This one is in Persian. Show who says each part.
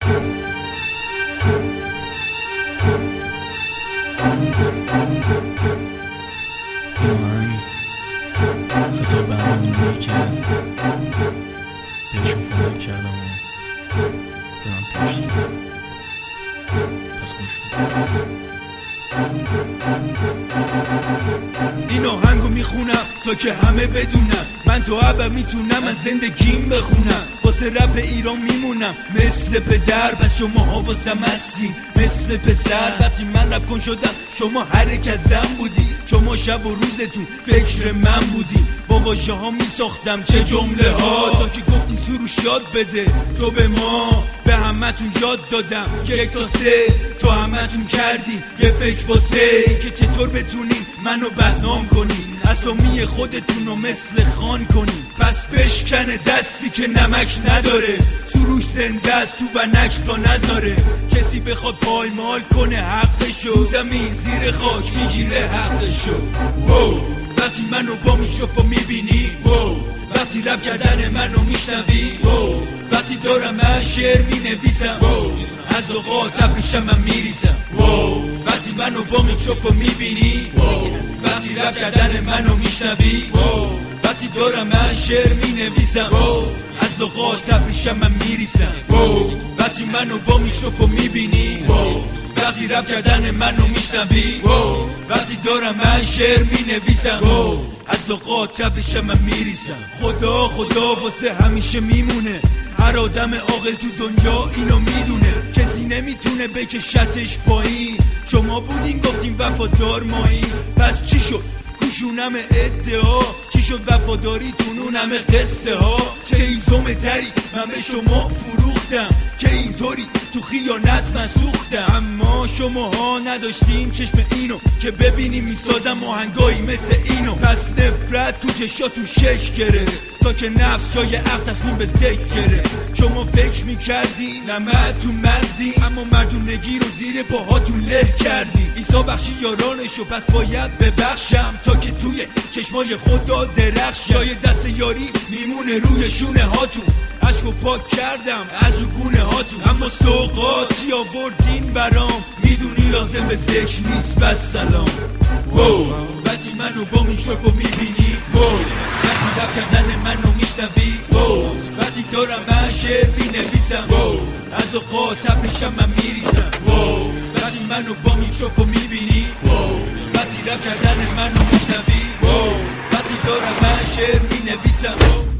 Speaker 1: این آهنگ خطاب به همه اونایی که بهشون کمک کردم و به من پشت کردم. پس گوش کن.
Speaker 2: این آهنگو میخونم تا که همه بدونم من تو ابد میتونم از زندگیم بخونم. واسه رپ ایران میمونم مثل پدر، پس شماها واسم هستین مثل پسر. وقتی من رپ کن شدم شما حرکت زن بودی، شما شب و روزتون فکر من بودی. با واژه ها میساختم چه جمله ها تا که گفتی سروش یاد بده تو به ما. به همتون یاد دادم 1 تا 3 تو همتون کردین یه فکر واسه که چطور بتونین منو بدنام کنین، اسامی خودتونو مثل خان کنین. پس بشکنه دستی که نمک نداره، سروش زنده است تو ونک تا نذاره. کسی بخواد پایمال کنه حقشو، زمین زیر خاک میگیره حقشو. وقتی منو با میکروفون میبینی، وقتی رپ کردن منو میشنوی، وقتی دارم من شعر مینویسم، از اوقات ابریشم من میریسم. وقتی منو با میکروفون میبینی، وقتی رپ کردن منو میشنوی، وقتی دارم من شعر مینویسم، از اوقات ابریشم من میریسم. وقتی منو با میکروفون میبینی، وقتی رپ کردن منو میشنوی، وقتی دارم من شعر مینویسم، از لغات ابریشم من میریسم. خدا واسه همیشه میمونه، هر آدم عاقل تو دنیا اینو میدونه. کسی نمیتونه بکشتش پایین، شما بودین گفتین وفادار مایی. پس چی شد کوشونم ادعا، چی شد وفاداریتون اون همه قصه ها؟ چه ایزومه تری من به شما فروختم که اینطوری تو خیانت من سوختم. اما شماها نداشتین چشم اینو که ببینیم میسازم آهنگایی مثل اینو. پس نفرت تو چشاتون شش گرفت تا که نفس جای عقل تصمیم به ذکر گرفت. شما فکر میکردین نمتون مردین، اما مردونگی رو زیر پاهاتون له کردین. عیسی بخشی یارانشو پس باید ببخشم تا که توی چشمای خدا درخش. جای دست یاری میمونه روی شونه هاتون، عشقو پاک کردم از رو گونه هاتون. اما سوقاتی آوردین برام، میدونی لازم به ذکر نیست بس سلام. وقتی منو با میکروفون میبینی، وقتی رپ کردن منو میشنوی، وقتی دارم من شعر مینویسم، از اوقات ابریشم من میریسم. وقتی منو با میکروفون میبینی، وقتی رپ کردن منو میشنوی، وقتی دارم من شعر مینویسم.